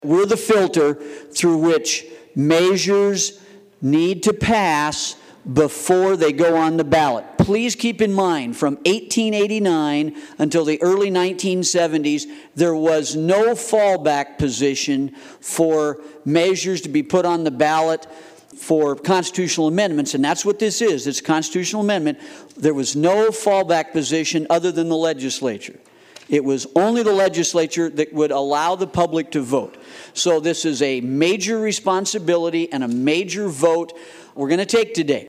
We're the filter through which measures need to pass before they go on the ballot. Please keep in mind, from 1889 until the early 1970s, there was no fallback position for measures to be put on the ballot for constitutional amendments, and that's what this is. It's a constitutional amendment. There was no fallback position other than the legislature. It was only the legislature that would allow the public to vote. So this is a major responsibility and a major vote we're going to take today.